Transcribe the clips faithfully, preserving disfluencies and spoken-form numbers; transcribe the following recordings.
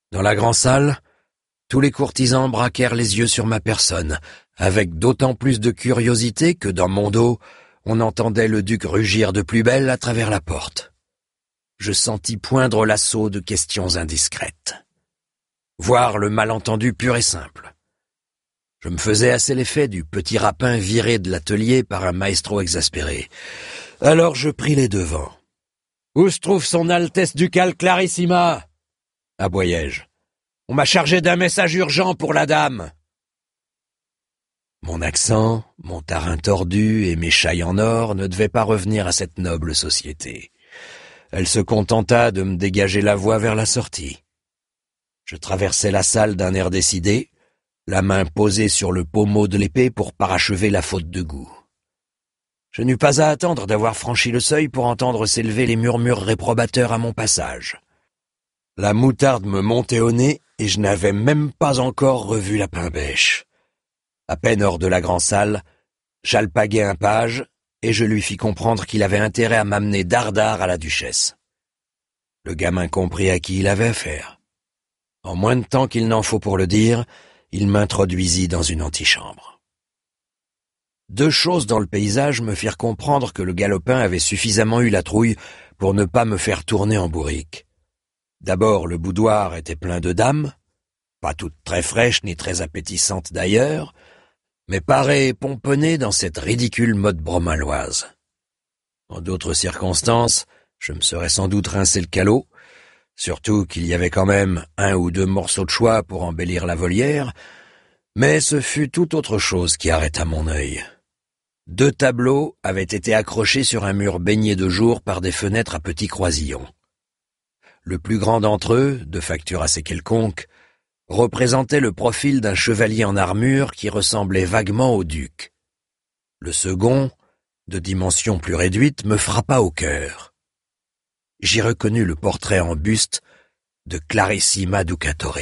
Dans la grande salle, tous les courtisans braquèrent les yeux sur ma personne, avec d'autant plus de curiosité que dans mon dos, on entendait le duc rugir de plus belle à travers la porte. Je sentis poindre l'assaut de questions indiscrètes. Voir le malentendu pur et simple. Je me faisais assez l'effet du petit rapin viré de l'atelier par un maestro exaspéré. Alors je pris les devants. « Où se trouve son Altesse ducale Clarissima ?» aboyai-je. « On m'a chargé d'un message urgent pour la dame. » Mon accent, mon tarin tordu et mes chailles en or ne devaient pas revenir à cette noble société. Elle se contenta de me dégager la voie vers la sortie. Je traversai la salle d'un air décidé, la main posée sur le pommeau de l'épée pour parachever la faute de goût. Je n'eus pas à attendre d'avoir franchi le seuil pour entendre s'élever les murmures réprobateurs à mon passage. La moutarde me montait au nez et je n'avais même pas encore revu la pain-bêche. À peine hors de la grande salle, j'alpaguai un page et je lui fis comprendre qu'il avait intérêt à m'amener dardard à la duchesse. Le gamin comprit à qui il avait affaire. En moins de temps qu'il n'en faut pour le dire, il m'introduisit dans une antichambre. Deux choses dans le paysage me firent comprendre que le galopin avait suffisamment eu la trouille pour ne pas me faire tourner en bourrique. D'abord, le boudoir était plein de dames, pas toutes très fraîches ni très appétissantes d'ailleurs, mais parées et pomponnées dans cette ridicule mode bromaloise. En d'autres circonstances, je me serais sans doute rincé le calot, surtout qu'il y avait quand même un ou deux morceaux de choix pour embellir la volière, mais ce fut tout autre chose qui arrêta mon œil. Deux tableaux avaient été accrochés sur un mur baigné de jour par des fenêtres à petits croisillons. Le plus grand d'entre eux, de facture assez quelconque, représentait le profil d'un chevalier en armure qui ressemblait vaguement au duc. Le second, de dimension plus réduite, me frappa au cœur. J'y reconnus le portrait en buste de Clarissima Ducatore.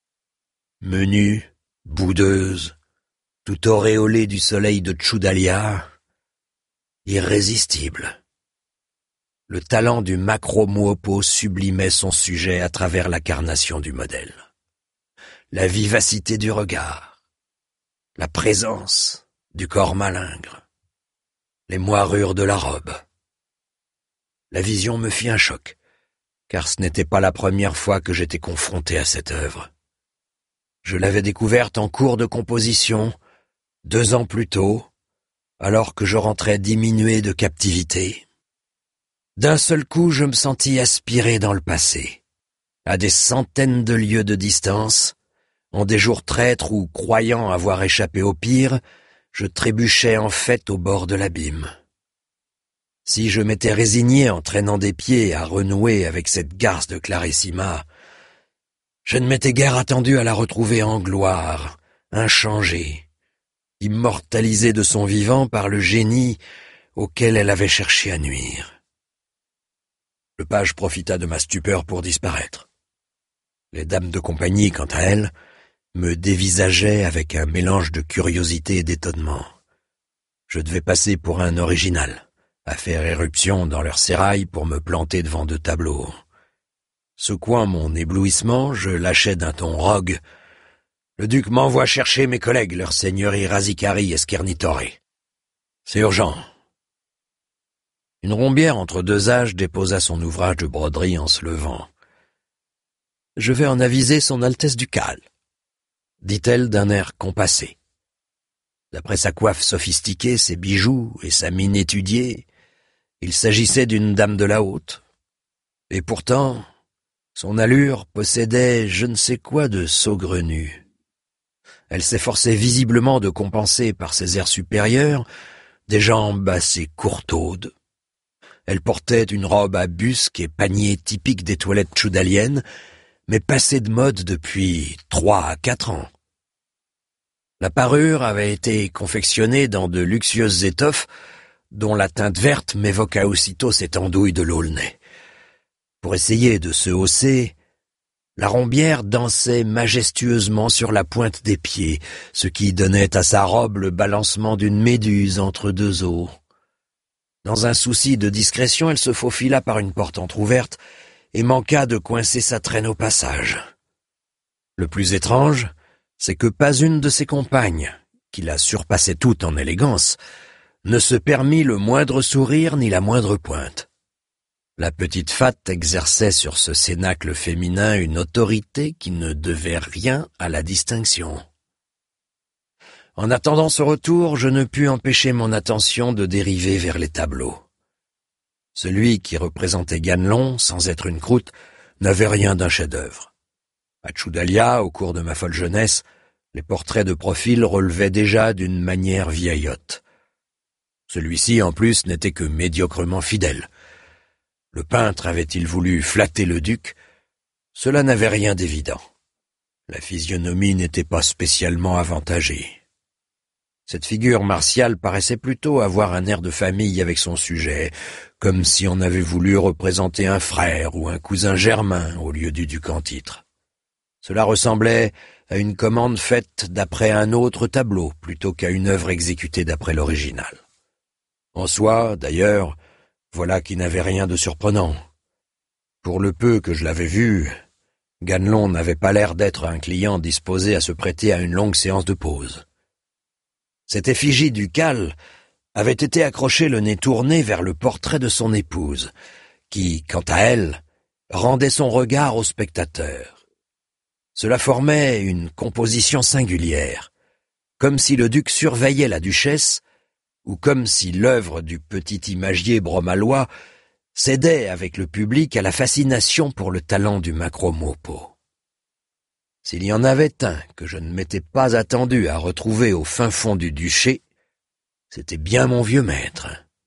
Menue, boudeuse, tout auréolée du soleil de Tchoudalia, irrésistible. Le talent du macro-muopo sublimait son sujet à travers la carnation du modèle. La vivacité du regard, la présence du corps malingre, les moirures de la robe. La vision me fit un choc, car ce n'était pas la première fois que j'étais confronté à cette œuvre. Je l'avais découverte en cours de composition, deux ans plus tôt, alors que je rentrais diminué de captivité. D'un seul coup, je me sentis aspiré dans le passé, à des centaines de lieues de distance, en des jours traîtres où, croyant avoir échappé au pire, je trébuchais en fait au bord de l'abîme. Si je m'étais résigné en traînant des pieds à renouer avec cette garce de Clarissima, je ne m'étais guère attendu à la retrouver en gloire, inchangée, immortalisée de son vivant par le génie auquel elle avait cherché à nuire. Le page profita de ma stupeur pour disparaître. Les dames de compagnie, quant à elles, me dévisageaient avec un mélange de curiosité et d'étonnement. Je devais passer pour un original, à faire éruption dans leur sérail pour me planter devant deux tableaux. Secouant mon éblouissement, je lâchai d'un ton rogue. Le duc m'envoie chercher mes collègues, leur seigneurie Razicari et Skernitore. C'est urgent. Une rombière entre deux âges déposa son ouvrage de broderie en se levant. « Je vais en aviser son Altesse ducale », dit-elle d'un air compassé. D'après sa coiffe sophistiquée, ses bijoux et sa mine étudiée, il s'agissait d'une dame de la haute. Et pourtant, son allure possédait je ne sais quoi de saugrenu. Elle s'efforçait visiblement de compenser par ses airs supérieurs des jambes assez courtaudes. Elle portait une robe à busques et paniers typiques des toilettes tchoudaliennes, mais passée de mode depuis trois à quatre ans. La parure avait été confectionnée dans de luxueuses étoffes dont la teinte verte m'évoqua aussitôt cette andouille de l'aulnay. Pour essayer de se hausser, la rombière dansait majestueusement sur la pointe des pieds, ce qui donnait à sa robe le balancement d'une méduse entre deux eaux. Dans un souci de discrétion, elle se faufila par une porte entr'ouverte et manqua de coincer sa traîne au passage. Le plus étrange, c'est que pas une de ses compagnes, qui la surpassait toute en élégance, ne se permit le moindre sourire ni la moindre pointe. La petite fat exerçait sur ce cénacle féminin une autorité qui ne devait rien à la distinction. En attendant ce retour, je ne pus empêcher mon attention de dériver vers les tableaux. Celui qui représentait Ganelon, sans être une croûte, n'avait rien d'un chef-d'œuvre. À Tchoudalia, au cours de ma folle jeunesse, les portraits de profil relevaient déjà d'une manière vieillotte. Celui-ci, en plus, n'était que médiocrement fidèle. Le peintre avait-il voulu flatter le duc? Cela n'avait rien d'évident. La physionomie n'était pas spécialement avantagée. Cette figure martiale paraissait plutôt avoir un air de famille avec son sujet, comme si on avait voulu représenter un frère ou un cousin germain au lieu du duc en titre. Cela ressemblait à une commande faite d'après un autre tableau plutôt qu'à une œuvre exécutée d'après l'original. En soi, d'ailleurs, voilà qui n'avait rien de surprenant. Pour le peu que je l'avais vu, Ganelon n'avait pas l'air d'être un client disposé à se prêter à une longue séance de pose. Cette effigie ducale avait été accrochée le nez tourné vers le portrait de son épouse, qui, quant à elle, rendait son regard au spectateur. Cela formait une composition singulière, comme si le duc surveillait la duchesse, ou comme si l'œuvre du petit imagier bromallois cédait avec le public à la fascination pour le talent du Macromopo. S'il y en avait un que je ne m'étais pas attendu à retrouver au fin fond du duché, c'était bien mon vieux maître.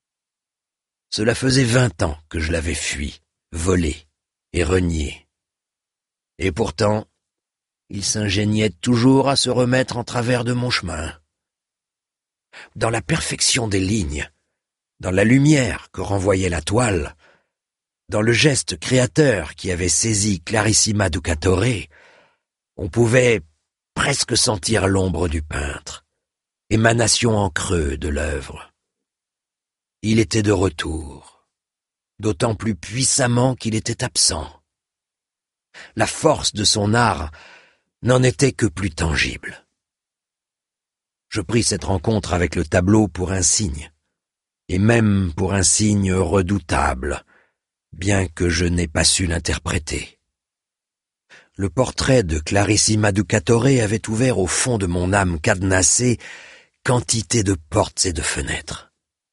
Cela faisait vingt ans que je l'avais fui, volé et renié. Et pourtant, il s'ingéniait toujours à se remettre en travers de mon chemin. Dans la perfection des lignes, dans la lumière que renvoyait la toile, dans le geste créateur qui avait saisi Clarissima Ducatore, on pouvait presque sentir l'ombre du peintre, émanation en creux de l'œuvre. Il était de retour, d'autant plus puissamment qu'il était absent. La force de son art n'en était que plus tangible. Je pris cette rencontre avec le tableau pour un signe, et même pour un signe redoutable, bien que je n'ai pas su l'interpréter. Le portrait de Clarissima Ducatore avait ouvert au fond de mon âme cadenassée quantité de portes et de fenêtres.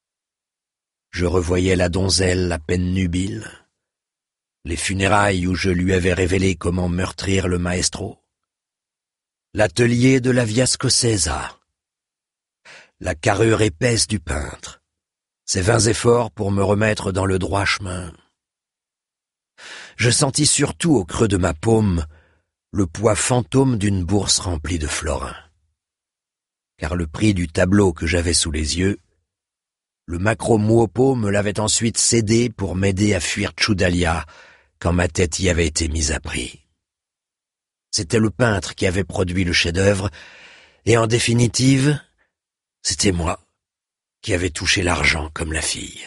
Je revoyais la donzelle à peine nubile, les funérailles où je lui avais révélé comment meurtrir le maestro, l'atelier de la Via Scozzesa, la carrure épaisse du peintre, ses vains efforts pour me remettre dans le droit chemin. Je sentis surtout au creux de ma paume le poids fantôme d'une bourse remplie de florins. Car le prix du tableau que j'avais sous les yeux, le Macromopo me l'avait ensuite cédé pour m'aider à fuir Tchoudalia quand ma tête y avait été mise à prix. C'était le peintre qui avait produit le chef-d'œuvre, et en définitive, c'était moi qui avais touché l'argent comme la fille.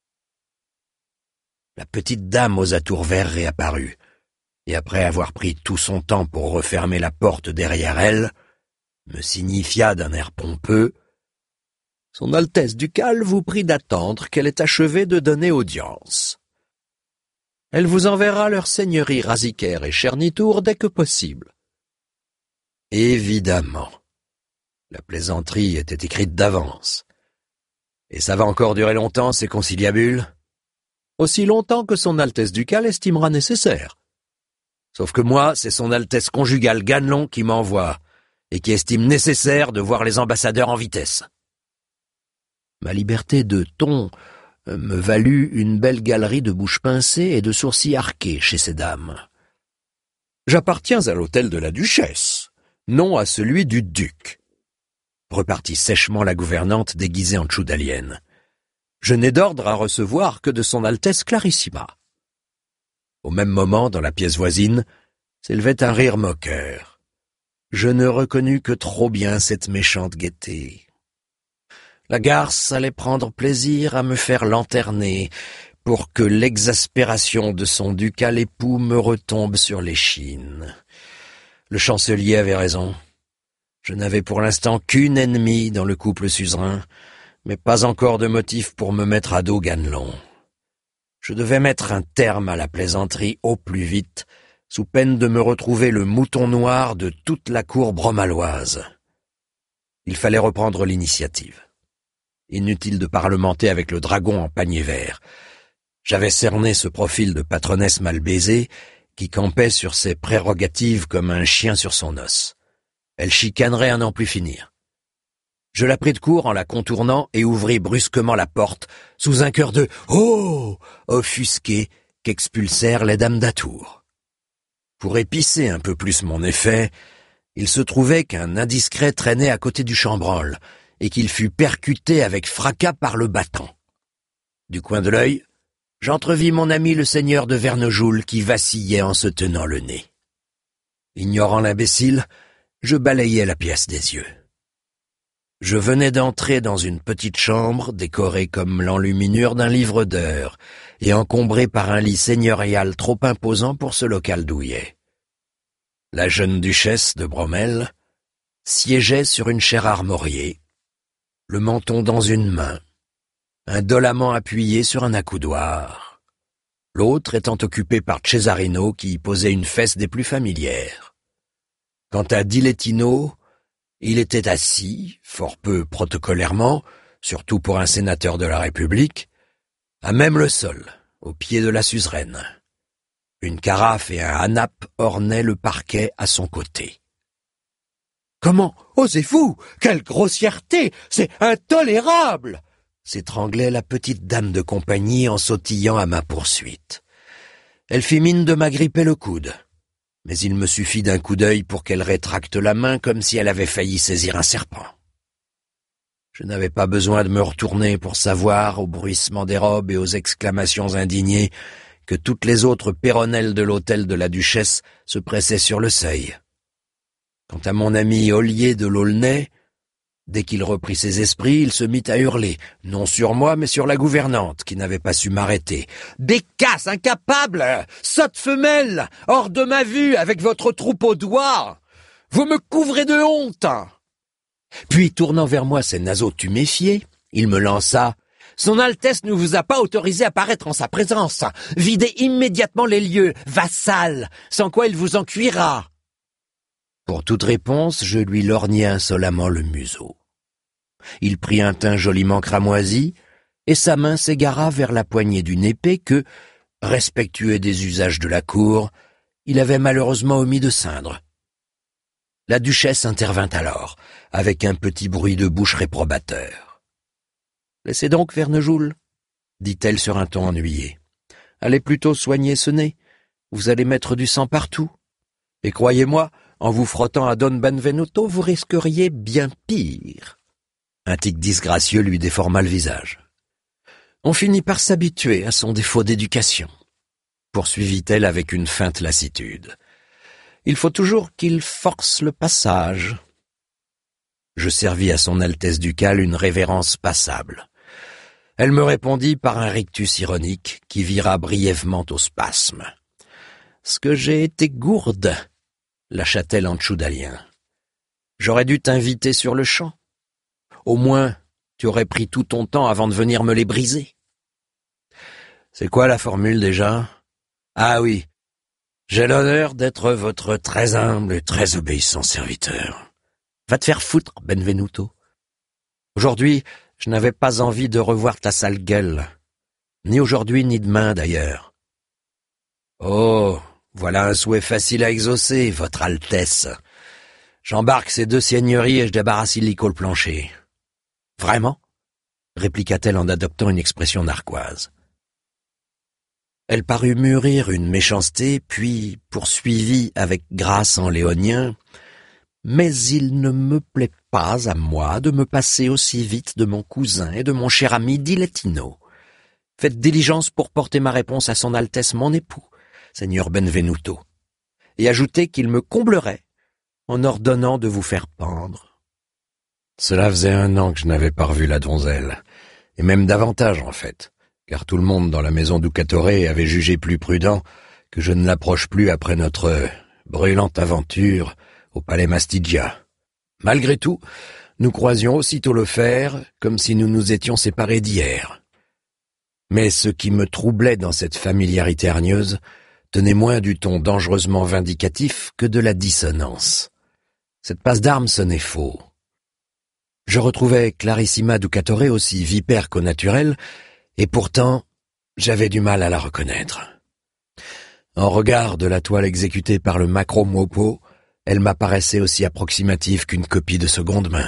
La petite dame aux atours verts réapparut, et après avoir pris tout son temps pour refermer la porte derrière elle, me signifia d'un air pompeux « Son Altesse ducale vous prie d'attendre qu'elle ait achevé de donner audience. Elle vous enverra leur seigneurie Raziker et Chernitour dès que possible. » Évidemment, la plaisanterie était écrite d'avance. Et ça va encore durer longtemps, ces conciliabules? Aussi longtemps que son Altesse ducale estimera nécessaire. Sauf que moi, c'est son Altesse conjugale Ganelon qui m'envoie, et qui estime nécessaire de voir les ambassadeurs en vitesse. Ma liberté de ton me valut une belle galerie de bouches pincées et de sourcils arqués chez ces dames. J'appartiens à l'hôtel de la duchesse, non à celui du duc, repartit sèchement la gouvernante déguisée en tchoudalienne. Je n'ai d'ordre à recevoir que de son Altesse Clarissima. Au même moment, dans la pièce voisine, s'élevait un rire moqueur. Je ne reconnus que trop bien cette méchante gaieté. La garce allait prendre plaisir à me faire lanterner pour que l'exaspération de son ducal époux me retombe sur l'échine. Le chancelier avait raison. Je n'avais pour l'instant qu'une ennemie dans le couple suzerain, mais pas encore de motif pour me mettre à dos Ganelon. Je devais mettre un terme à la plaisanterie au plus vite, sous peine de me retrouver le mouton noir de toute la cour bromaloise. Il fallait reprendre l'initiative. Inutile de parlementer avec le dragon en panier vert. J'avais cerné ce profil de patronnesse mal baisée qui campait sur ses prérogatives comme un chien sur son os. Elle chicanerait à n'en plus finir. Je la pris de court en la contournant et ouvris brusquement la porte sous un chœur de « Oh !» offusqué qu'expulsèrent les dames d'Atour. Pour épicer un peu plus mon effet, il se trouvait qu'un indiscret traînait à côté du chambranle et qu'il fut percuté avec fracas par le bâton. Du coin de l'œil, j'entrevis mon ami le seigneur de Vernejoul qui vacillait en se tenant le nez. Ignorant l'imbécile, je balayai la pièce des yeux. Je venais d'entrer dans une petite chambre décorée comme l'enluminure d'un livre d'heures et encombrée par un lit seigneurial trop imposant pour ce local douillet. La jeune duchesse de Bromel siégeait sur une chaire armoriée, le menton dans une main, indolemment appuyé sur un accoudoir, l'autre étant occupé par Cesarino qui y posait une fesse des plus familières. Quant à Dilettino, il était assis, fort peu protocolairement, surtout pour un sénateur de la République, à même le sol, au pied de la suzeraine. Une carafe et un hanap ornaient le parquet à son côté. « Comment osez-vous? Quelle grossièreté! C'est intolérable !» s'étranglait la petite dame de compagnie en sautillant à ma poursuite. Elle fit mine de m'agripper le coude. Mais il me suffit d'un coup d'œil pour qu'elle rétracte la main comme si elle avait failli saisir un serpent. Je n'avais pas besoin de me retourner pour savoir, au bruissement des robes et aux exclamations indignées, que toutes les autres péronnelles de l'hôtel de la duchesse se pressaient sur le seuil. Quant à mon ami Ollier de l'Aulnay, dès qu'il reprit ses esprits, il se mit à hurler, non sur moi, mais sur la gouvernante, qui n'avait pas su m'arrêter. « Bécasse, incapable! Sotte femelle! Hors de ma vue, avec votre troupeau d'oies! Vous me couvrez de honte !» Puis, tournant vers moi ses naseaux tuméfiés, il me lança « Son Altesse ne vous a pas autorisé à paraître en sa présence. Videz immédiatement les lieux, vassal, sans quoi il vous en cuira. » Pour toute réponse, je lui lorgnai insolemment le museau. Il prit un teint joliment cramoisi, et sa main s'égara vers la poignée d'une épée que, respectueux des usages de la cour, il avait malheureusement omis de ceindre. La duchesse intervint alors, avec un petit bruit de bouche réprobateur. « Laissez donc Vernejoul, » dit-elle sur un ton ennuyé. « Allez plutôt soigner ce nez, vous allez mettre du sang partout. Et croyez-moi, en vous frottant à Don Benvenuto, vous risqueriez bien pire. » Un tic disgracieux lui déforma le visage. « On finit par s'habituer à son défaut d'éducation, » poursuivit-elle avec une feinte lassitude. « Il faut toujours qu'il force le passage. » Je servis à son Altesse ducale une révérence passable. Elle me répondit par un rictus ironique qui vira brièvement au spasme. « Ce que j'ai été gourde !» lâcha-t-elle en tchoudalien. « J'aurais dû t'inviter sur le champ. Au moins, tu aurais pris tout ton temps avant de venir me les briser. » C'est quoi la formule déjà? Ah oui, j'ai l'honneur d'être votre très humble et très obéissant serviteur. Va te faire foutre, Benvenuto. Aujourd'hui, je n'avais pas envie de revoir ta sale gueule. Ni aujourd'hui, ni demain, d'ailleurs. Oh, voilà un souhait facile à exaucer, votre Altesse. J'embarque ces deux seigneuries et je débarrasse illico le plancher. Vraiment? Répliqua-t-elle en adoptant une expression narquoise. Elle parut mûrir une méchanceté, puis poursuivit avec grâce en léonien. « Mais il ne me plaît pas à moi de me passer aussi vite de mon cousin et de mon cher ami Dilettino. Faites diligence pour porter ma réponse à son Altesse mon époux, Seigneur Benvenuto, et ajoutez qu'il me comblerait en ordonnant de vous faire pendre. » Cela faisait un an que je n'avais pas revu la donzelle, et même davantage en fait, car tout le monde dans la maison Ducatore avait jugé plus prudent que je ne l'approche plus après notre brûlante aventure au palais Mastigia. Malgré tout, nous croisions aussitôt le fer, comme si nous nous étions séparés d'hier. Mais ce qui me troublait dans cette familiarité hargneuse tenait moins du ton dangereusement vindicatif que de la dissonance. Cette passe d'armes sonnait faux. Je retrouvais Clarissima Ducatore aussi vipère qu'au naturel, et pourtant, j'avais du mal à la reconnaître. En regard de la toile exécutée par le Macro Muopo, elle m'apparaissait aussi approximative qu'une copie de seconde main.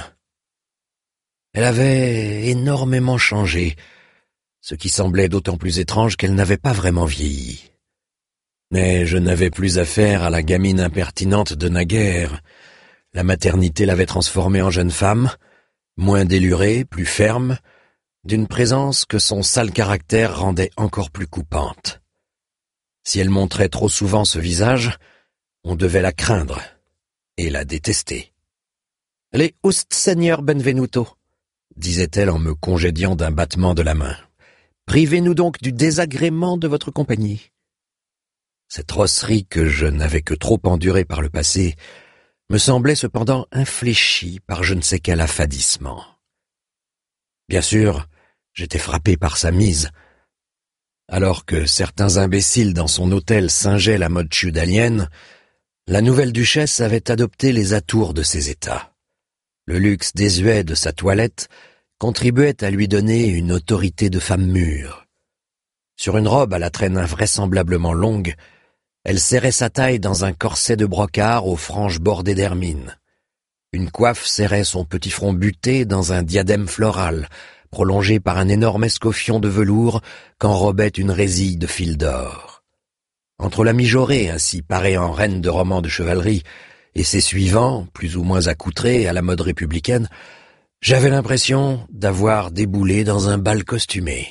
Elle avait énormément changé, ce qui semblait d'autant plus étrange qu'elle n'avait pas vraiment vieilli. Mais je n'avais plus affaire à la gamine impertinente de naguère. La maternité l'avait transformée en jeune femme, moins délurée, plus ferme, d'une présence que son sale caractère rendait encore plus coupante. Si elle montrait trop souvent ce visage, on devait la craindre et la détester. « Les oust seigneur Benvenuto », disait-elle en me congédiant d'un battement de la main. « Privez-nous donc du désagrément de votre compagnie. » Cette rosserie que je n'avais que trop endurée par le passé me semblait cependant infléchie par je ne sais quel affadissement. Bien sûr, j'étais frappé par sa mise. Alors que certains imbéciles dans son hôtel singeaient la mode feudalienne, la nouvelle duchesse avait adopté les atours de ses états. Le luxe désuet de sa toilette contribuait à lui donner une autorité de femme mûre. Sur une robe à la traîne invraisemblablement longue, elle serrait sa taille dans un corset de brocart aux franges bordées d'hermine. Une coiffe serrait son petit front buté dans un diadème floral, prolongé par un énorme escoffion de velours qu'enrobait une résille de fil d'or. Entre la mijaurée, ainsi parée en reine de roman de chevalerie, et ses suivants, plus ou moins accoutrés à la mode républicaine, j'avais l'impression d'avoir déboulé dans un bal costumé.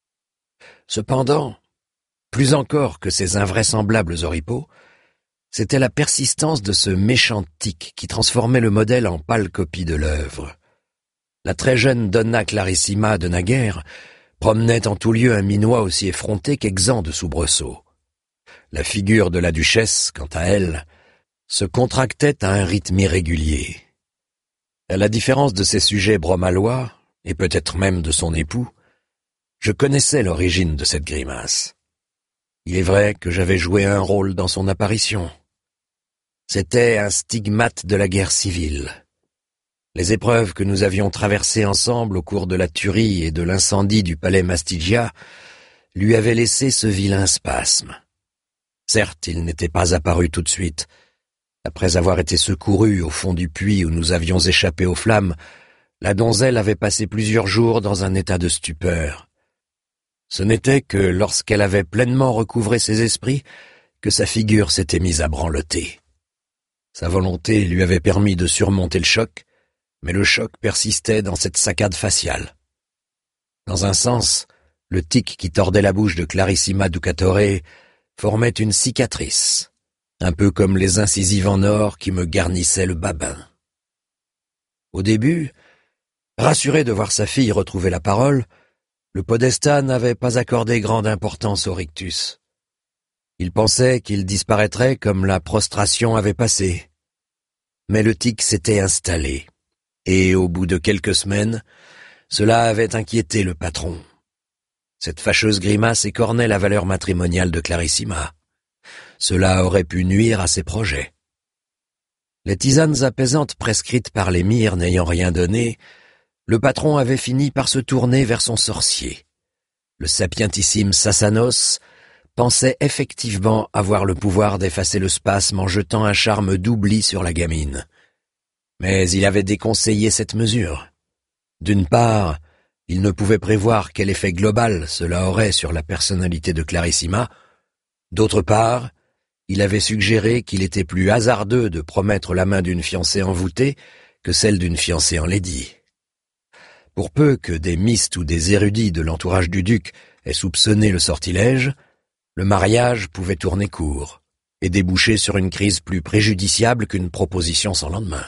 Cependant, plus encore que ces invraisemblables oripeaux, c'était la persistance de ce méchant tic qui transformait le modèle en pâle copie de l'œuvre. La très jeune Donna Clarissima de naguère promenait en tout lieu un minois aussi effronté qu'exempt de soubresauts. La figure de la duchesse, quant à elle, se contractait à un rythme irrégulier. À la différence de ses sujets bromalois, et peut-être même de son époux, je connaissais l'origine de cette grimace. Il est vrai que j'avais joué un rôle dans son apparition. C'était un stigmate de la guerre civile. Les épreuves que nous avions traversées ensemble au cours de la tuerie et de l'incendie du palais Mastigia lui avaient laissé ce vilain spasme. Certes, il n'était pas apparu tout de suite. Après avoir été secourue au fond du puits où nous avions échappé aux flammes, la donzelle avait passé plusieurs jours dans un état de stupeur. Ce n'était que lorsqu'elle avait pleinement recouvré ses esprits que sa figure s'était mise à branloter. Sa volonté lui avait permis de surmonter le choc, mais le choc persistait dans cette saccade faciale. Dans un sens, le tic qui tordait la bouche de Clarissima Ducatore formait une cicatrice, un peu comme les incisives en or qui me garnissaient le babin. Au début, rassuré de voir sa fille retrouver la parole, le podestat n'avait pas accordé grande importance au rictus. Il pensait qu'il disparaîtrait comme la prostration avait passé. Mais le tic s'était installé, et au bout de quelques semaines, cela avait inquiété le patron. Cette fâcheuse grimace écornait la valeur matrimoniale de Clarissima. Cela aurait pu nuire à ses projets. Les tisanes apaisantes prescrites par l'émir n'ayant rien donné, le patron avait fini par se tourner vers son sorcier. Le sapientissime Sassanos pensait effectivement avoir le pouvoir d'effacer le spasme en jetant un charme d'oubli sur la gamine. Mais il avait déconseillé cette mesure. D'une part, il ne pouvait prévoir quel effet global cela aurait sur la personnalité de Clarissima. D'autre part, il avait suggéré qu'il était plus hasardeux de promettre la main d'une fiancée envoûtée que celle d'une fiancée enlaidie. Pour peu que des mystes ou des érudits de l'entourage du duc aient soupçonné le sortilège, le mariage pouvait tourner court et déboucher sur une crise plus préjudiciable qu'une proposition sans lendemain.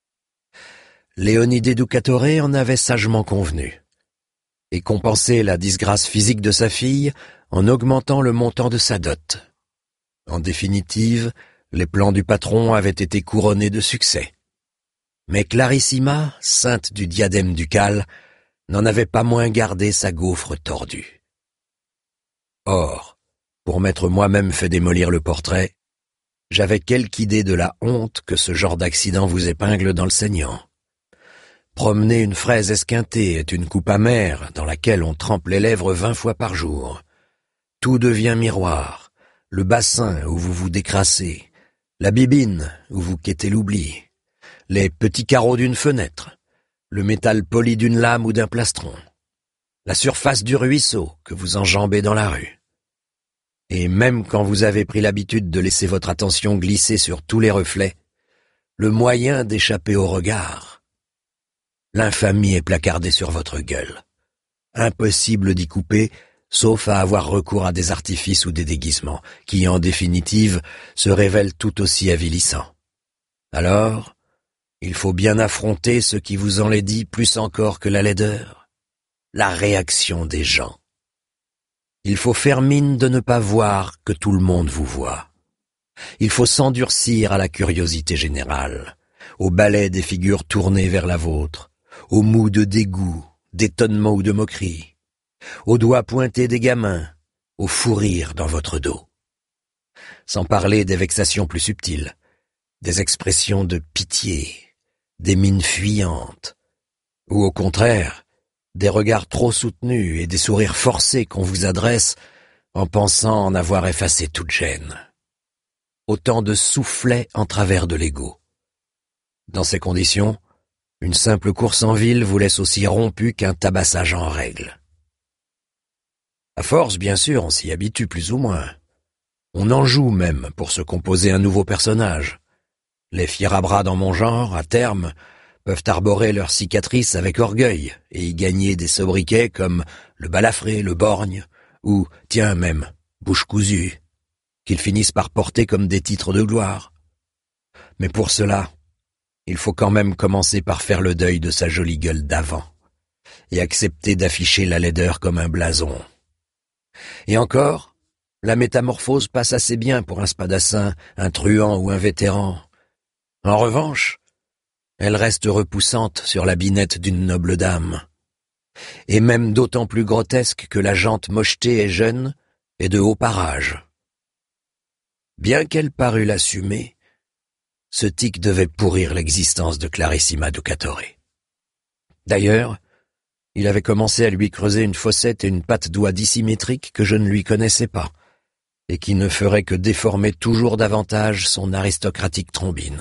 Léonide Ducatore en avait sagement convenu et compensait la disgrâce physique de sa fille en augmentant le montant de sa dot. En définitive, les plans du patron avaient été couronnés de succès. Mais Clarissima, sainte du diadème ducal, n'en avait pas moins gardé sa gaufre tordue. Or, pour m'être moi-même fait démolir le portrait, j'avais quelque idée de la honte que ce genre d'accident vous épingle dans le saignant. Promener une fraise esquintée est une coupe amère dans laquelle on trempe les lèvres vingt fois par jour. Tout devient miroir, le bassin où vous vous décrassez, la bibine où vous quêtez l'oubli, les petits carreaux d'une fenêtre, le métal poli d'une lame ou d'un plastron, la surface du ruisseau que vous enjambez dans la rue. Et même quand vous avez pris l'habitude de laisser votre attention glisser sur tous les reflets, le moyen d'échapper au regard, l'infamie est placardée sur votre gueule. Impossible d'y couper, sauf à avoir recours à des artifices ou des déguisements, qui, en définitive, se révèlent tout aussi avilissants. Alors, il faut bien affronter ce qui vous enlaidit plus encore que la laideur, la réaction des gens. Il faut faire mine de ne pas voir que tout le monde vous voit. Il faut s'endurcir à la curiosité générale, au balai des figures tournées vers la vôtre, au mou de dégoût, d'étonnement ou de moquerie, aux doigts pointés des gamins, au fou rire dans votre dos. Sans parler des vexations plus subtiles, des expressions de pitié, des mines fuyantes, ou au contraire, des regards trop soutenus et des sourires forcés qu'on vous adresse en pensant en avoir effacé toute gêne. Autant de soufflets en travers de l'ego. Dans ces conditions, une simple course en ville vous laisse aussi rompu qu'un tabassage en règle. À force, bien sûr, on s'y habitue plus ou moins. On en joue même pour se composer un nouveau personnage. Les fiers-à-bras dans mon genre, à terme, peuvent arborer leurs cicatrices avec orgueil et y gagner des sobriquets comme le balafré, le borgne, ou, tiens même, bouche cousue, qu'ils finissent par porter comme des titres de gloire. Mais pour cela, il faut quand même commencer par faire le deuil de sa jolie gueule d'avant, et accepter d'afficher la laideur comme un blason. Et encore, la métamorphose passe assez bien pour un spadassin, un truand ou un vétéran. En revanche, elle reste repoussante sur la binette d'une noble dame, et même d'autant plus grotesque que la gente mochetée est jeune et de haut parage. Bien qu'elle parût l'assumer, ce tic devait pourrir l'existence de Clarissima Ducatore. D'ailleurs, il avait commencé à lui creuser une fossette et une patte d'oie dissymétrique que je ne lui connaissais pas, et qui ne ferait que déformer toujours davantage son aristocratique trombine.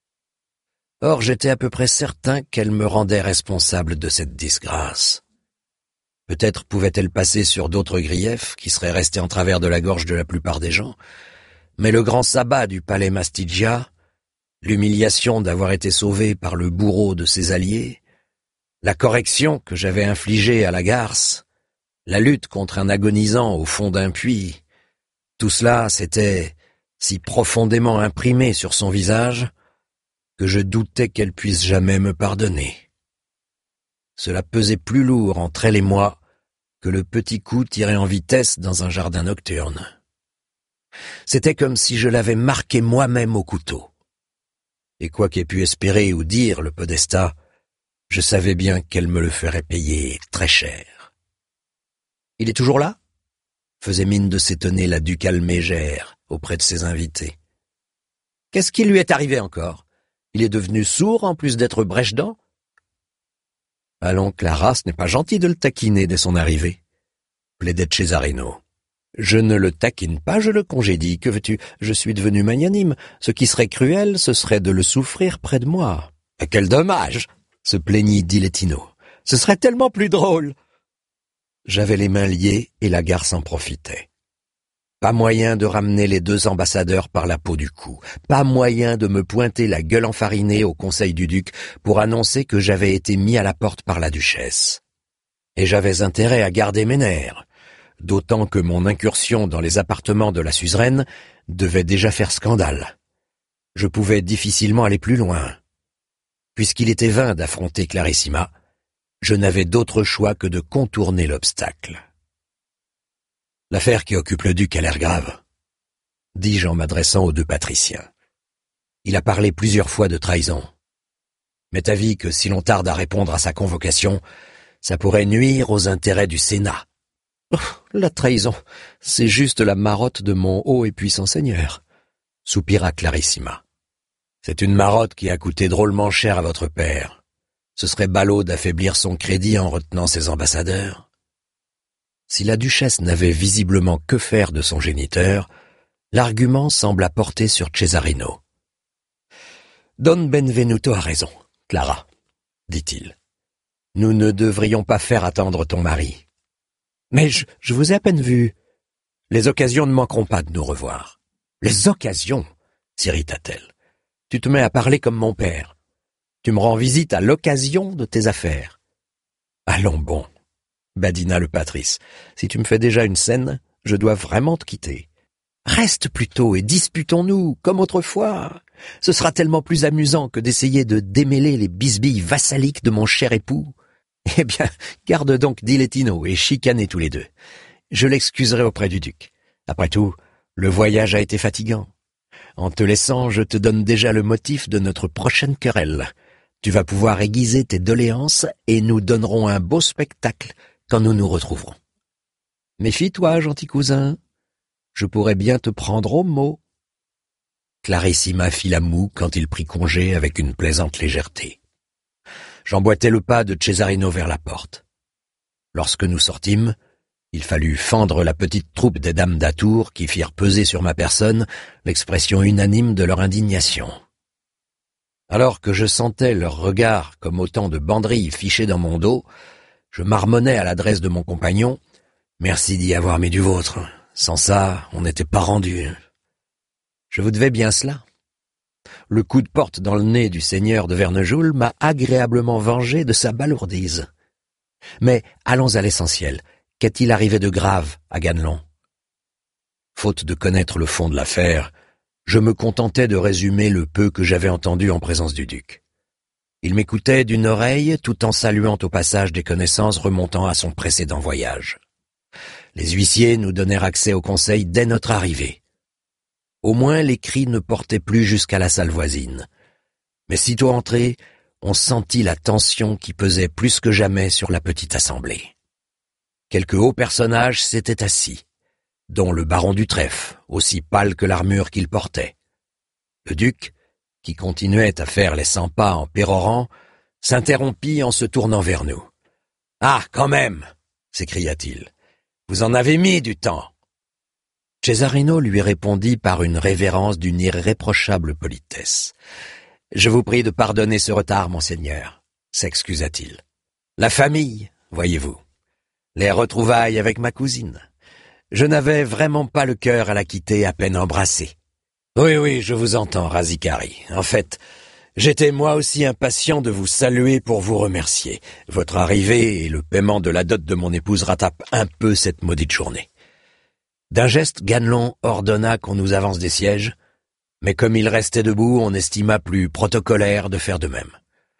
Or, j'étais à peu près certain qu'elle me rendait responsable de cette disgrâce. Peut-être pouvait-elle passer sur d'autres griefs qui seraient restés en travers de la gorge de la plupart des gens, mais le grand sabbat du palais Mastigia, l'humiliation d'avoir été sauvé par le bourreau de ses alliés, la correction que j'avais infligée à la garce, la lutte contre un agonisant au fond d'un puits, tout cela s'était si profondément imprimé sur son visage que je doutais qu'elle puisse jamais me pardonner. Cela pesait plus lourd entre elle et moi que le petit coup tiré en vitesse dans un jardin nocturne. C'était comme si je l'avais marqué moi-même au couteau. Et quoi qu'ait pu espérer ou dire le podestat, je savais bien qu'elle me le ferait payer très cher. « Il est toujours là ?» faisait mine de s'étonner la ducale mégère auprès de ses invités. « Qu'est-ce qui lui est arrivé encore ? Il est devenu sourd en plus d'être brèche-dent ?» « Allons, Clara, ce n'est pas gentil de le taquiner dès son arrivée, » plaidait Cesarino. « Je ne le taquine pas, je le congédie. Que veux-tu ? Je suis devenu magnanime. Ce qui serait cruel, ce serait de le souffrir près de moi. »« Quel dommage !» se plaignit Dilettino. « Ce serait tellement plus drôle !» J'avais les mains liées et la garce en profitait. Pas moyen de ramener les deux ambassadeurs par la peau du cou. Pas moyen de me pointer la gueule enfarinée au conseil du duc pour annoncer que j'avais été mis à la porte par la duchesse. Et j'avais intérêt à garder mes nerfs, d'autant que mon incursion dans les appartements de la suzeraine devait déjà faire scandale. Je pouvais difficilement aller plus loin. Puisqu'il était vain d'affronter Clarissima, je n'avais d'autre choix que de contourner l'obstacle. L'affaire qui occupe le duc a l'air grave. dis-je en m'adressant aux deux patriciens. Il a parlé plusieurs fois de trahison. M'est avis que si l'on tarde à répondre à sa convocation, ça pourrait nuire aux intérêts du Sénat. Oh, la trahison, c'est juste la marotte de mon haut et puissant seigneur, soupira Clarissima. C'est une marotte qui a coûté drôlement cher à votre père. Ce serait ballot d'affaiblir son crédit en retenant ses ambassadeurs. Si la duchesse n'avait visiblement que faire de son géniteur, l'argument sembla porter sur Cesarino. Don Benvenuto a raison, Clara, dit-il. Nous ne devrions pas faire attendre ton mari. Mais je, je vous ai à peine vu. Les occasions ne manqueront pas de nous revoir. Les occasions, s'irrita-t-elle. Tu te mets à parler comme mon père. Tu me rends visite à l'occasion de tes affaires. Allons bon, badina le patrice. Si tu me fais déjà une scène, je dois vraiment te quitter. Reste plutôt et disputons-nous, comme autrefois. Ce sera tellement plus amusant que d'essayer de démêler les bisbilles vassaliques de mon cher époux. Eh bien, garde donc Dilettino et chicanez tous les deux. Je l'excuserai auprès du duc. Après tout, le voyage a été fatigant. En te laissant, je te donne déjà le motif de notre prochaine querelle. Tu vas pouvoir aiguiser tes doléances et nous donnerons un beau spectacle quand nous nous retrouverons. Méfie-toi, gentil cousin. Je pourrais bien te prendre au mot. Clarissima fit la moue quand il prit congé avec une plaisante légèreté. J'emboîtai le pas de Cesarino vers la porte. Lorsque nous sortîmes, il fallut fendre la petite troupe des dames d'Atour qui firent peser sur ma personne l'expression unanime de leur indignation. Alors que je sentais leurs regards comme autant de banderilles fichées dans mon dos, je marmonnais à l'adresse de mon compagnon « Merci d'y avoir mis du vôtre. Sans ça, on n'était pas rendu. » Je vous devais bien cela. Le coup de porte dans le nez du seigneur de Vernejoul m'a agréablement vengé de sa balourdise. Mais allons à l'essentiel. Qu'est-il arrivé de grave à Ganelon? Faute de connaître le fond de l'affaire, je me contentais de résumer le peu que j'avais entendu en présence du duc. Il m'écoutait d'une oreille tout en saluant au passage des connaissances remontant à son précédent voyage. Les huissiers nous donnèrent accès au conseil dès notre arrivée. Au moins les cris ne portaient plus jusqu'à la salle voisine. Mais sitôt entrés, on sentit la tension qui pesait plus que jamais sur la petite assemblée. Quelques hauts personnages s'étaient assis, dont le baron du Trèfle, aussi pâle que l'armure qu'il portait. Le duc, qui continuait à faire les cent pas en pérorant, s'interrompit en se tournant vers nous. « Ah, quand même !» s'écria-t-il. « Vous en avez mis du temps !» Cesarino lui répondit par une révérence d'une irréprochable politesse. « Je vous prie de pardonner ce retard, monseigneur, » s'excusa-t-il. « La famille, voyez-vous. Les retrouvailles avec ma cousine. Je n'avais vraiment pas le cœur à la quitter à peine embrassée. Oui, oui, je vous entends, Razicari. En fait, j'étais moi aussi impatient de vous saluer pour vous remercier. Votre arrivée et le paiement de la dot de mon épouse rattrapent un peu cette maudite journée. » D'un geste, Ganelon ordonna qu'on nous avance des sièges, mais comme il restait debout, on estima plus protocolaire de faire de même.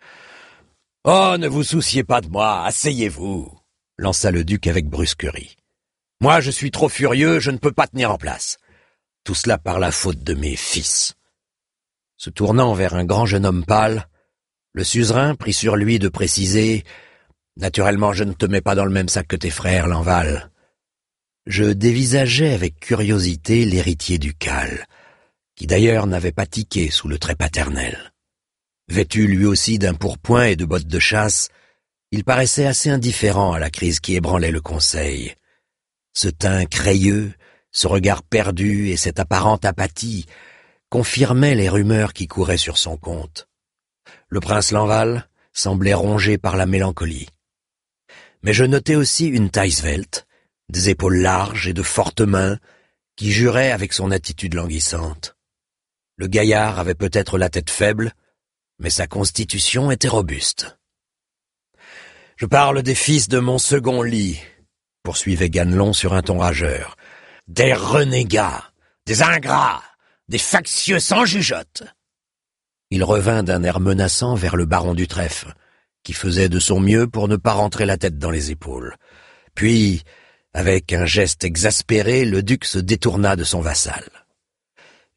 « Oh, ne vous souciez pas de moi, asseyez-vous !» lança le duc avec brusquerie. « Moi, je suis trop furieux, je ne peux pas tenir en place. Tout cela par la faute de mes fils. » Se tournant vers un grand jeune homme pâle, le suzerain prit sur lui de préciser « Naturellement, je ne te mets pas dans le même sac que tes frères, Lanval. » Je dévisageais avec curiosité l'héritier ducal, qui d'ailleurs n'avait pas tiqué sous le trait paternel. Vêtu lui aussi d'un pourpoint et de bottes de chasse, il paraissait assez indifférent à la crise qui ébranlait le conseil. Ce teint crayeux, ce regard perdu et cette apparente apathie confirmaient les rumeurs qui couraient sur son compte. Le prince Lanval semblait rongé par la mélancolie. Mais je notais aussi une taille svelte, des épaules larges et de fortes mains, qui juraient avec son attitude languissante. Le gaillard avait peut-être la tête faible, mais sa constitution était robuste. « Je parle des fils de mon second lit, » poursuivait Ganelon sur un ton rageur. « Des renégats, des ingrats, des factieux sans jugeote. » Il revint d'un air menaçant vers le baron du Trèfle, qui faisait de son mieux pour ne pas rentrer la tête dans les épaules. Puis, avec un geste exaspéré, le duc se détourna de son vassal.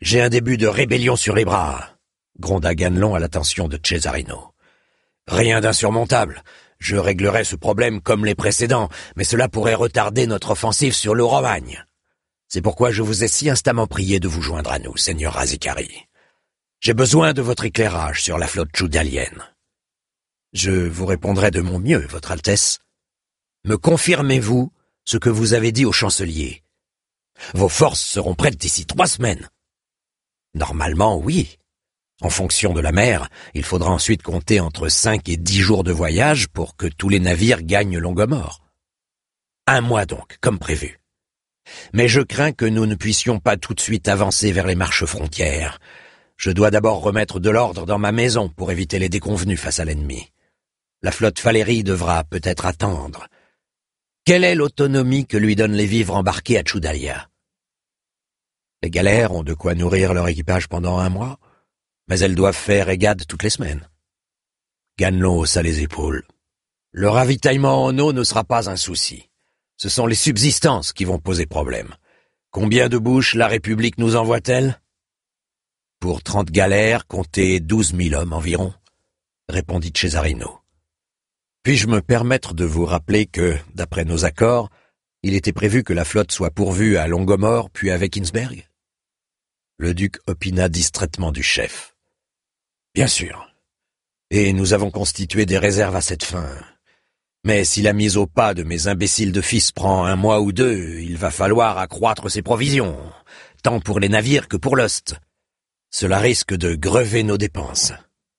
J'ai un début de rébellion sur les bras, gronda Ganelon à l'attention de Cesarino. Rien d'insurmontable. Je réglerai ce problème comme les précédents, mais cela pourrait retarder notre offensive sur le Romagne. C'est pourquoi je vous ai si instamment prié de vous joindre à nous, seigneur Razikari. J'ai besoin de votre éclairage sur la flotte tchoudalienne. Je vous répondrai de mon mieux, votre Altesse. Me confirmez-vous ce que vous avez dit au chancelier? Vos forces seront prêtes d'ici trois semaines. Normalement, oui. En fonction de la mer, il faudra ensuite compter entre cinq et dix jours de voyage pour que tous les navires gagnent Longomore. Un mois donc, comme prévu. Mais je crains que nous ne puissions pas tout de suite avancer vers les marches frontières. Je dois d'abord remettre de l'ordre dans ma maison pour éviter les déconvenues face à l'ennemi. La flotte Falérie devra peut-être attendre. Quelle est l'autonomie que lui donnent les vivres embarqués à Tchoudalia? Les galères ont de quoi nourrir leur équipage pendant un mois, mais elles doivent faire égade toutes les semaines. Ganelon haussa les épaules. Le ravitaillement en eau ne sera pas un souci. Ce sont les subsistances qui vont poser problème. Combien de bouches la République nous envoie-t-elle? Pour trente galères, comptez douze mille hommes environ, répondit Cesarino. Puis-je me permettre de vous rappeler que, d'après nos accords, il était prévu que la flotte soit pourvue à Longomore puis à Weckinsberg? Le duc opina distraitement du chef. Bien sûr. Et nous avons constitué des réserves à cette fin. Mais si la mise au pas de mes imbéciles de fils prend un mois ou deux, il va falloir accroître ses provisions, tant pour les navires que pour l'ost. Cela risque de grever nos dépenses.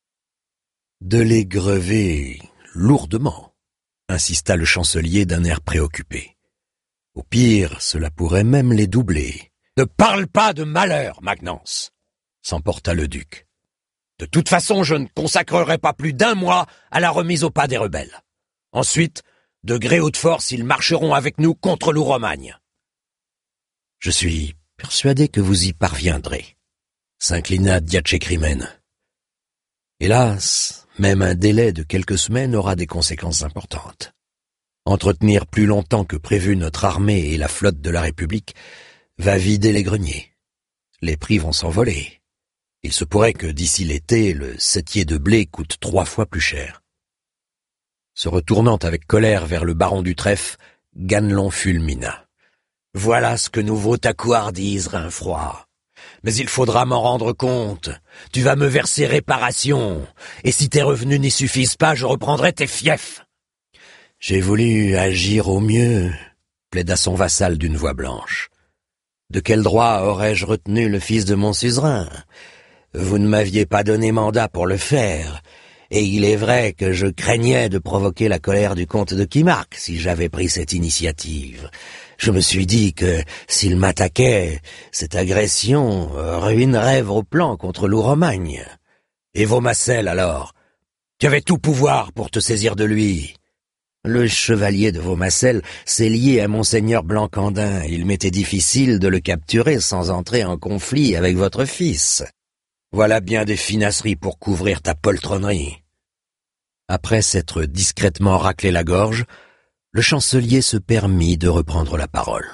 De les grever lourdement, insista le chancelier d'un air préoccupé. Au pire, cela pourrait même les doubler. Ne parle pas de malheur, Magnance, s'emporta le duc. De toute façon, je ne consacrerai pas plus d'un mois à la remise au pas des rebelles. Ensuite, de gré ou de force, ils marcheront avec nous contre l'Ouromagne. Je suis persuadé que vous y parviendrez, s'inclina Diatchekrimen. Hélas, même un délai de quelques semaines aura des conséquences importantes. Entretenir plus longtemps que prévu notre armée et la flotte de la République va vider les greniers. Les prix vont s'envoler. Il se pourrait que d'ici l'été, le septier de blé coûte trois fois plus cher. Se retournant avec colère vers le baron du trèfle, Ganelon fulmina. « Voilà ce que nous vaut ta couardise, Rinfroid. Mais il faudra m'en rendre compte. Tu vas me verser réparation, et si tes revenus n'y suffisent pas, je reprendrai tes fiefs. » J'ai voulu agir au mieux, plaida son vassal d'une voix blanche. De quel droit aurais-je retenu le fils de mon suzerain? Vous ne m'aviez pas donné mandat pour le faire, et il est vrai que je craignais de provoquer la colère du comte de Kimark si j'avais pris cette initiative. Je me suis dit que, s'il m'attaquait, cette agression ruinerait vos plans contre l'Ouromagne. Et Vaumassel, alors? Tu avais tout pouvoir pour te saisir de lui. Le chevalier de Vaumassel s'est lié à monseigneur Blancandin. Il m'était difficile de le capturer sans entrer en conflit avec votre fils. Voilà bien des finasseries pour couvrir ta poltronnerie. Après s'être discrètement raclé la gorge, le chancelier se permit de reprendre la parole.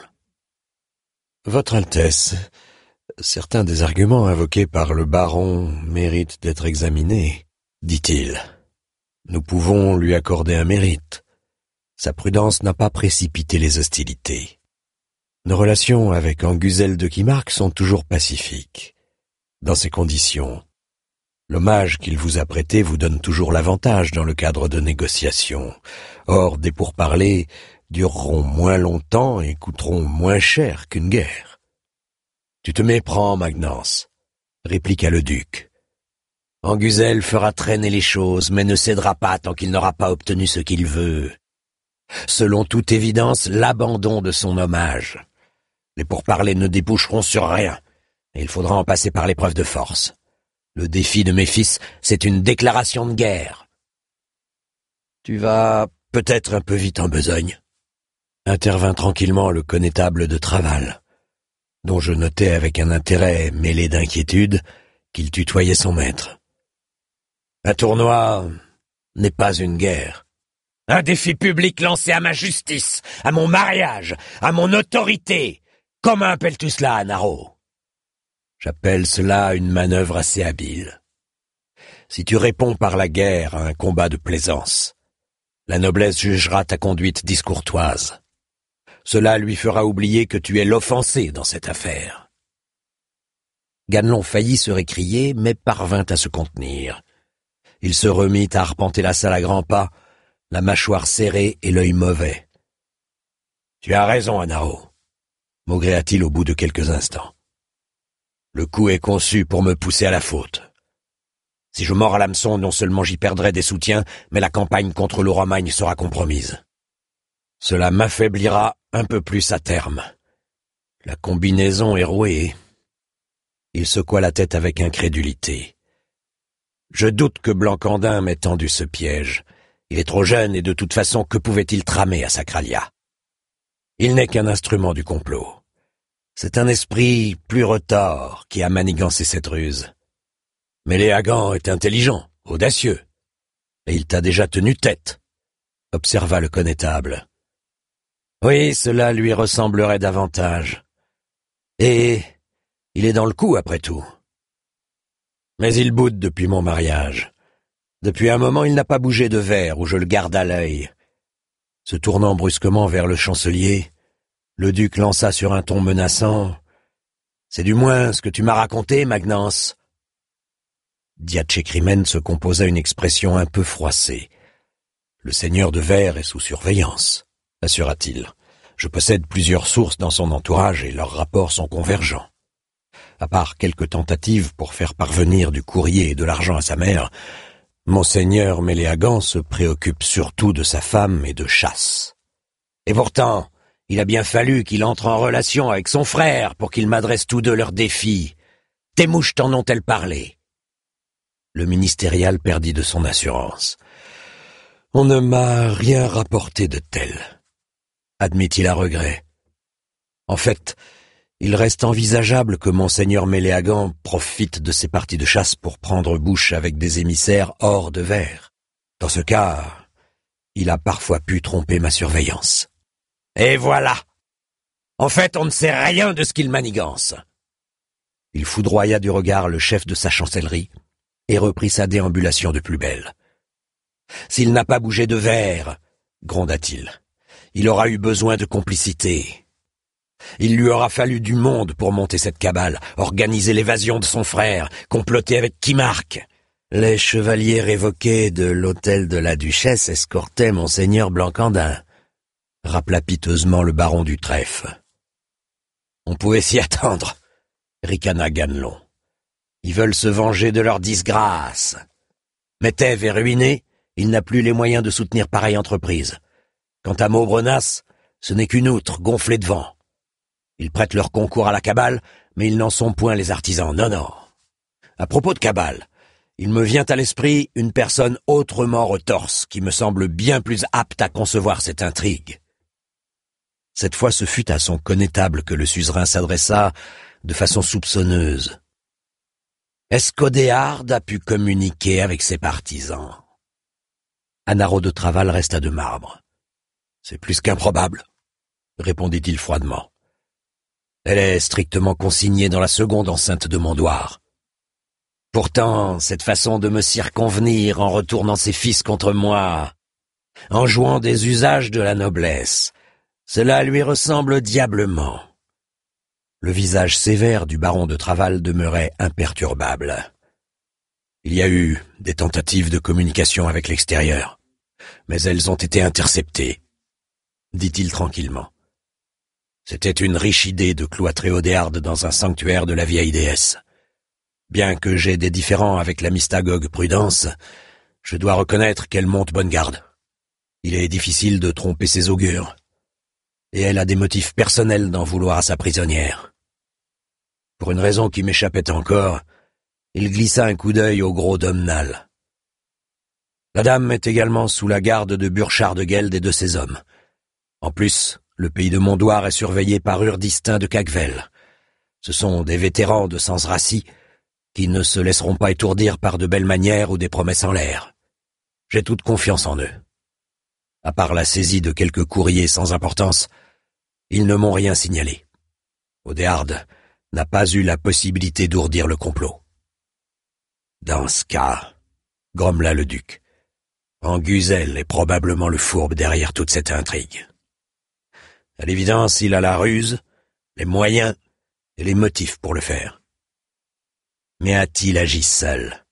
« Votre Altesse, certains des arguments invoqués par le baron méritent d'être examinés, dit-il. Nous pouvons lui accorder un mérite. Sa prudence n'a pas précipité les hostilités. Nos relations avec Anguzel de Kimark sont toujours pacifiques. Dans ces conditions, l'hommage qu'il vous a prêté vous donne toujours l'avantage dans le cadre de négociations. Or, des pourparlers dureront moins longtemps et coûteront moins cher qu'une guerre. Tu te méprends, Magnance, répliqua le duc. Anguzel fera traîner les choses, mais ne cédera pas tant qu'il n'aura pas obtenu ce qu'il veut. Selon toute évidence, l'abandon de son hommage. Les pourparlers ne déboucheront sur rien, et il faudra en passer par l'épreuve de force. Le défi de mes fils, c'est une déclaration de guerre. Tu vas peut-être un peu vite en besogne, intervint tranquillement le connétable de Traval, dont je notais avec un intérêt mêlé d'inquiétude qu'il tutoyait son maître. Un tournoi n'est pas une guerre. Un défi public lancé à ma justice, à mon mariage, à mon autorité. Comment appelles-tu cela, Naro? J'appelle cela une manœuvre assez habile. Si tu réponds par la guerre à un combat de plaisance, la noblesse jugera ta conduite discourtoise. Cela lui fera oublier que tu es l'offensé dans cette affaire. » Ganelon faillit se récrier, mais parvint à se contenir. Il se remit à arpenter la salle à grands pas, la mâchoire serrée et l'œil mauvais. « Tu as raison, Anaro, » maugréa-t-il au bout de quelques instants. « Le coup est conçu pour me pousser à la faute. Si je mords à l'hameçon, non seulement j'y perdrai des soutiens, mais la campagne contre le Romagne sera compromise. Cela m'affaiblira un peu plus à terme. La combinaison est rouée. » Il secoua la tête avec incrédulité. « Je doute que Blancandin m'ait tendu ce piège. Il est trop jeune et de toute façon, que pouvait-il tramer à Sacralia? Il n'est qu'un instrument du complot. C'est un esprit plus retors qui a manigancé cette ruse. Méléagant est intelligent, audacieux, et il t'a déjà tenu tête, » observa le connétable. « Oui, cela lui ressemblerait davantage. Et il est dans le coup, après tout. Mais il boude depuis mon mariage. Depuis un moment, il n'a pas bougé de verre où je le garde à l'œil. » Se tournant brusquement vers le chancelier, le duc lança sur un ton menaçant. « C'est du moins ce que tu m'as raconté, Magnance. » Diatchecrimen se composa une expression un peu froissée. « Le seigneur de Verre est sous surveillance, » assura-t-il. « Je possède plusieurs sources dans son entourage et leurs rapports sont convergents. À part quelques tentatives pour faire parvenir du courrier et de l'argent à sa mère, Monseigneur Méléagant se préoccupe surtout de sa femme et de chasse. Et pourtant, il a bien fallu qu'il entre en relation avec son frère pour qu'ils m'adressent tous deux leurs défis. Tes mouches t'en ont-elles parlé ?» Le ministérial perdit de son assurance. « On ne m'a rien rapporté de tel, » admit-il à regret. « En fait, il reste envisageable que Monseigneur Méléagant profite de ses parties de chasse pour prendre bouche avec des émissaires hors de Verre. Dans ce cas, il a parfois pu tromper ma surveillance. Et voilà! En fait, on ne sait rien de ce qu'il manigance. » Il foudroya du regard le chef de sa chancellerie et reprit sa déambulation de plus belle. « S'il n'a pas bougé de Verre, gronda-t-il, il aura eu besoin de complicité. Il lui aura fallu du monde pour monter cette cabale, organiser l'évasion de son frère, comploter avec Kimarque. Les chevaliers révoqués de l'hôtel de la Duchesse escortaient Monseigneur Blancandin, » rappela piteusement le baron du Trèfle. « On pouvait s'y attendre, » ricana Ganelon. « Ils veulent se venger de leur disgrâce. Mais Thèves est ruiné, il n'a plus les moyens de soutenir pareille entreprise. Quant à Maubrenas, ce n'est qu'une outre gonflée de vent. Ils prêtent leur concours à la cabale, mais ils n'en sont point les artisans, non, non. À propos de cabale, il me vient à l'esprit une personne autrement retorse qui me semble bien plus apte à concevoir cette intrigue. » Cette fois, ce fut à son connétable que le suzerain s'adressa de façon soupçonneuse. « Est-ce qu'Odéarde a pu communiquer avec ses partisans ?» Anaro de Traval resta de marbre. « C'est plus qu'improbable, » répondit-il froidement. « Elle est strictement consignée dans la seconde enceinte de Mondoir. Pourtant, cette façon de me circonvenir en retournant ses fils contre moi, en jouant des usages de la noblesse, cela lui ressemble diablement. » Le visage sévère du baron de Traval demeurait imperturbable. « Il y a eu des tentatives de communication avec l'extérieur, mais elles ont été interceptées, » dit-il tranquillement. « C'était une riche idée de cloîtrer Odéarde dans un sanctuaire de la vieille déesse. Bien que j'aie des différends avec la mystagogue Prudence, je dois reconnaître qu'elle monte bonne garde. Il est difficile de tromper ses augures, et elle a des motifs personnels d'en vouloir à sa prisonnière. Pour une raison qui m'échappait encore, il glissa un coup d'œil au gros Domnall. La dame est également sous la garde de Burchard de Geld et de ses hommes. En plus, le pays de Mondoir est surveillé par Urdistin de Cagvel. Ce sont des vétérans de Sansracy qui ne se laisseront pas étourdir par de belles manières ou des promesses en l'air. J'ai toute confiance en eux. À part la saisie de quelques courriers sans importance, ils ne m'ont rien signalé. Odéarde n'a pas eu la possibilité d'ourdir le complot. Dans ce cas, grommela le duc, Anguzel est probablement le fourbe derrière toute cette intrigue. À l'évidence, il a la ruse, les moyens et les motifs pour le faire. Mais a-t-il agi seul?